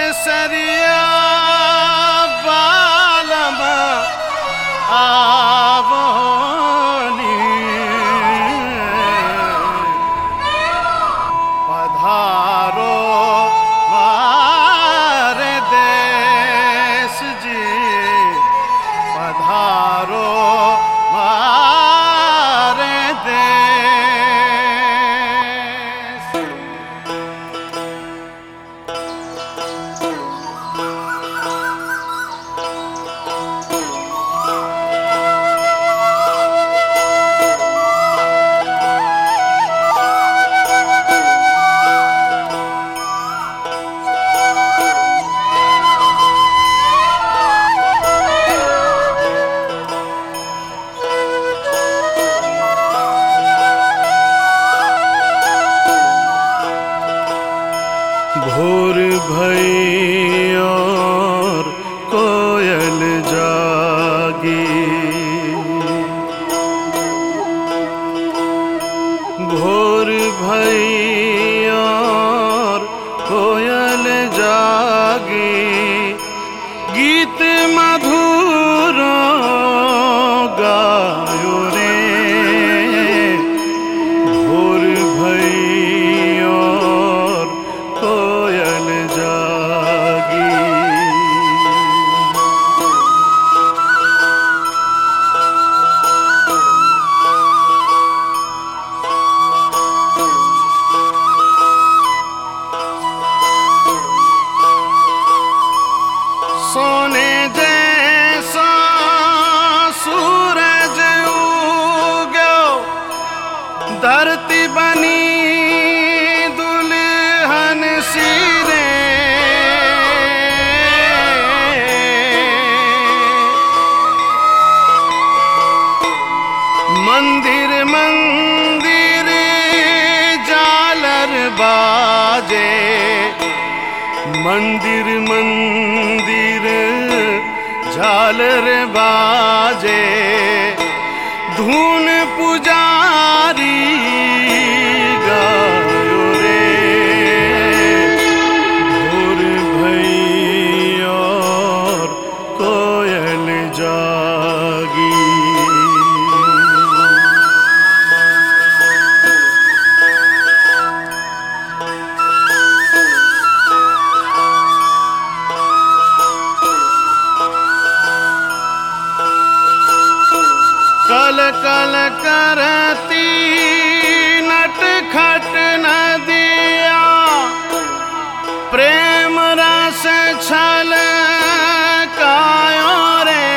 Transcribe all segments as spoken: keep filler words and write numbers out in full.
सरिया बालमा आवनी पधारो मारे देश जी पधारो मारे देश। भोर भई और कोयल जागी भोर भई और कोयल जागी गीत मधुर गायो रे भोर भई और कोयल जागी। सोने जैसा सूरज उगो धरती बनी दुल्हन सिरे मंदिर मंदिर झालर बाजे मंदिर मंदिर झालर बाजे धून पुजारी गायो रे भोर भई और कोयल जागी। कल कल करती नटखट नदिया प्रेम रस छल कायो रे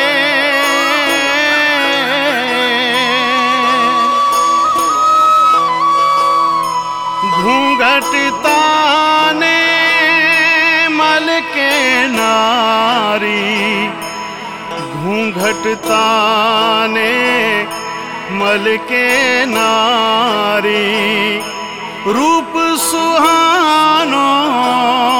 घूंघट ताने मल के नारी घूंघट ताने मल के नारी रूप सुहानो